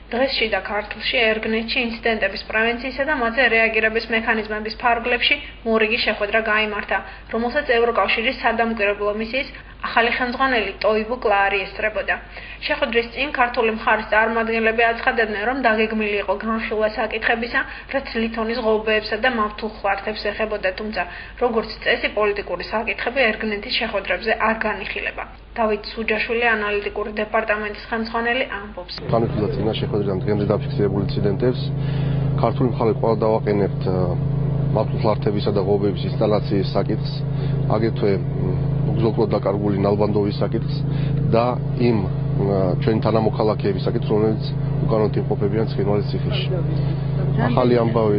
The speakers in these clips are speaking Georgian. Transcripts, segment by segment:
დღეს შიდა ქართლში, ერგნეთში ინციდენტების პრევენციისა და მათზე რეაგირების მექანიზმების ფარგლებში მორიგი შეხვედრა გაიმართა, რომელსაც ევროკავშირის სადამკვირვებლო მისიის ახალი ხელმძღვანელი ტოივო კლარი ესწრებოდა. შეხვედრის წინ ქართული მხარის წარმომადგენლები აცხადებდნენ, რომ დაგეგმილი იყო განხილვა საკითხებისა, რაც ლითონის ღობეებსა და მავთულ ხვართებს ეხებოდა, თუმცა, როგორც წესი, პოლიტიკური საკითხები ერგნეთის შეხვედრებზე არ განიხილება. დავით სუჯაშვილი, ანალიტიკური დეპარტამენტის ხელმძღვანელი, ამბობს. განვიხილოთ წინა შეხვედრიდან დღემდე დაფიქსირებულ ინციდენტებს. ქართული მხარე კვლავ დავაყენებთ მავთულ ხვართებისა და ღობეების ინსტალაციის საკითხს, აგრეთვე უგზო-კლოდ დაკარგული ნალბანდოვის საკითხს და იმ ჩვენი თანამოქალაქეების საკითხს, რომელიც უკანონოდ იმყოფებიან ცხინვალის ციხეში. ახალი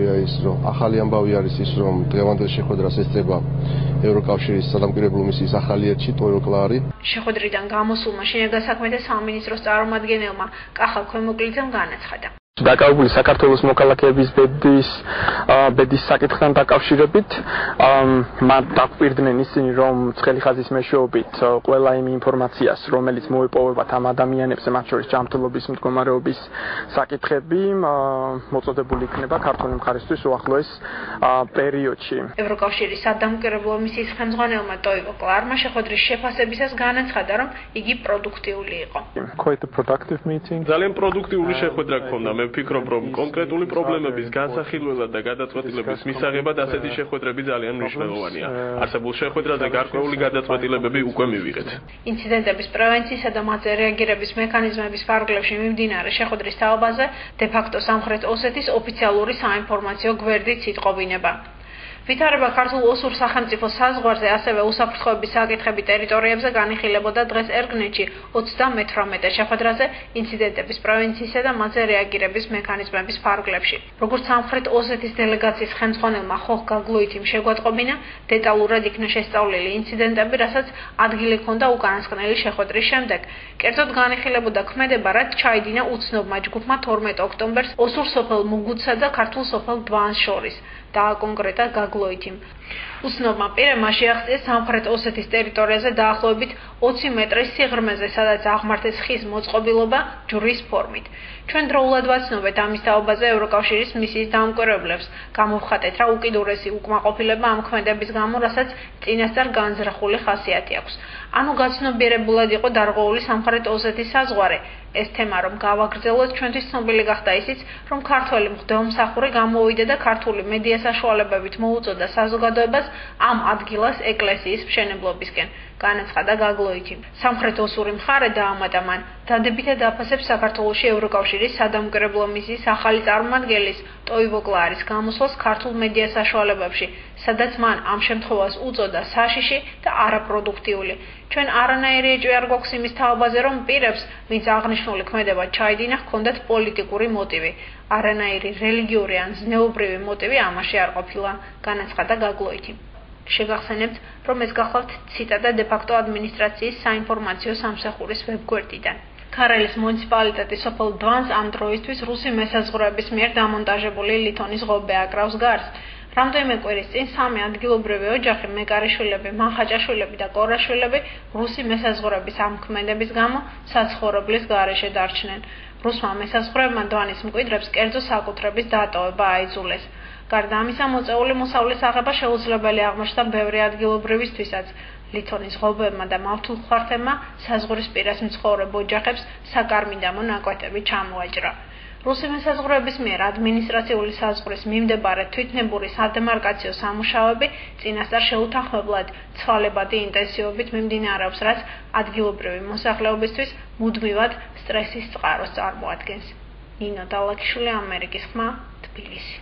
ამბავი არის ის, რომ დღევანდელ შეხვედრას ესწრება ევროკავშირის სადამკვირვებლო მისიის ახალი ერთში ტოივო კლარი. შეხვედრიდან გამოსულმა შინაგან საქმეთა სამინისტროს წარმომადგენელმა კახა ქვემოკლიდзем განაცხადა. დაკავებული საქართველოს მოქალაქეების ბედის საკითხთან დაკავშირებით მათ დაგვირდნენ ისინი, რომ ცხელი ხაზის მეშვეობით ყველა იმ ინფორმაციას, რომელიც მოიპოვებათ ამ ადამიანებს, მათ შორის ჯანმრთელობის მდგომარეობის საკითხები, მოწოდებული იქნება ქართული მხარისთვის უახლოეს პერიოდში. ევროკავშირის სადამკვირვებლო მისიის ხელმძღვანელმა ტოივო კლარმა შეხვედრის შეფასებისას განაცხადა, რომ იგი პროდუქტიული იყო. ძალიან პროდუქტიული შეხვედრა გქონდა. ვფიქრობ, რომ კონკრეტული პრობლემების განსახილველად და გადაწყვეტილების მისაღებად ასეთი შეხვედრები ძალიან მნიშვნელოვანია. არსებულ შეხვედრაზე გარკვეული გადაწყვეტილებები უკვე მივიღეთ. ინციდენტების პრევენციისა და მათზე რეაგირების მექანიზმების ფარგლებში მიმდინარე შეხვედრის თაობაზე დე-ფაქტო სამხრეთ ოსეთის ოფიციალური საინფორმაციო გვერდით იტყობინება. ვითარება ქართულ ოსურ სახელმწიფო საზღვარზე, ასევე უსაფრთხოების საკითხები ტერიტორიებზე განიხილებოდა დღეს ერგნეთში 38 შეხვედრაზე ინციდენტების პრევენციისა და მათზე რეაგირების მექანიზმების ფარგლებში. როგორც სამხრეთ ოსეთის დელეგაციის ხელმძღვანელმა ხოხ გაგლოითიმ შეგვატყობინა, დეტალურად იქნა შესწავლილი ინციდენტები, რასაც ადგილი ჰქონდა უკანასკნელი შეხვედრის შემდეგ. კერძოდ განიხილებოდა ქმედება, რაც ჩაიდინა უცნობმა ჯგუფმა 12 ოქტომბერს ოსურ სოფელ მუგუცსა და ქართულ სოფელ დვანს შორის. დააკონკრეტა გაგლოითიმ. უცნობმა პირებმა შეაღწიეს სამხრეთ ოსეთის ტერიტორიაზე დაახლოებით 20 მეტრის სიღრმეზე, სადაც აღმართეს ხის მოწყობილობა ჯვრის ფორმით. ჩვენ დროულად ვაცნობეთ ამის თაობაზე ევროკავშირის მისიის დამკვირვებლებს. გამოვხატეთ, რა უკიდურესი უკმაყოფილება ამ ქმედების გამო, რასაც წინასწარ განზრახული ხასიათი აქვს. ანუ გაცნობიერებულად იყო დარღვეული სამხრეთ ოსეთის საზღვარი. ეს თემა რომ გავაგრძელოთ, ჩვენთვის ცნობილი გახდა ისიც, რომ ქართველი მღვდელმსახური გამოვიდა და ქართული მედია საშუალებებით მოუწოდა საზოგადოებას ამ ადგილას ეკლესიის მშენებლობისკენ. განაცხადა გაგლოითიმ. სამხრეთ ოსური მხარე დაამატა მან, დადებითად აფასებს საქართველოში ევროკავშირის სადამკვირვებლო მისიის ახალი წარმომადგენლის ტოივო კლარის გამოსვლას ქართულ მედია საშუალებებში, სადაც მან ამ შემთხვევას უწოდა საშიში და არაპროდუქტიული. ჩვენ არანაირი ეჭვი არ გვაქვს იმის თაობაზე, რომ პირებს, ვინც აღნიშნული ქმედება ჩაიდინა, ჰქონდათ პოლიტიკური მოტივი. არანაირი რელიგიური ან ზნეობრივი მოტივი ამაში არ ყოფილა, განაცხადა გაგლოითიმ. შეგახსენებთ, რომ ეს გახლავთ ციტატა დე-ფაქტო ადმინისტრაციის საინფორმაციო სამსახურის ვებგვერდიდან. ქარელის მუნიციპალიტეტის სოფელ დვანს ამ დროისთვის რუსი მესაზღვრეების მიერ დამონტაჟებული ლითონის ღობე აკრავს გარს. რამდენიმე კვირის წინ სამი ადგილობრივი ოჯახი, მეკარიშვილები, მახაჭაშვილები და კორაშვილები რუსი მესაზღვრეების ამ ქმედების გამო საცხოვრებლის გარეშე დარჩნენ. რუსმა მესაზღვრეებმა დვანის მკვიდრებს კერძო საკუთრების დატოვება აიძულეს. გარდა ამისა, მოწეული მოსავლის აღება შეუძლებელი აღმოჩნდა ბევრი ადგილობრივისთვისაც. ლითონის ღობეებმა და მავთულ ხვართებმა საზღვრის პირას მცხოვრებ ოჯახებს საკარმიდამო ნაკვეთები ჩამოაჭრა. რუსი მესაზღვრეების მიერ ადმინისტრაციული საზღვრის მიმდებარე თვითნებური სადემარკაციო სამუშაოები წინასწარ შეუთანხმებლად ცვალებადი ინტენსივობით მიმდინარეობს, რაც ადგილობრივი მოსახლეობისთვის მუდმივად სტრესის წყაროს წარმოადგენს. ნინო დალაკიშვილი, ამერიკის ხმა, თბილისი.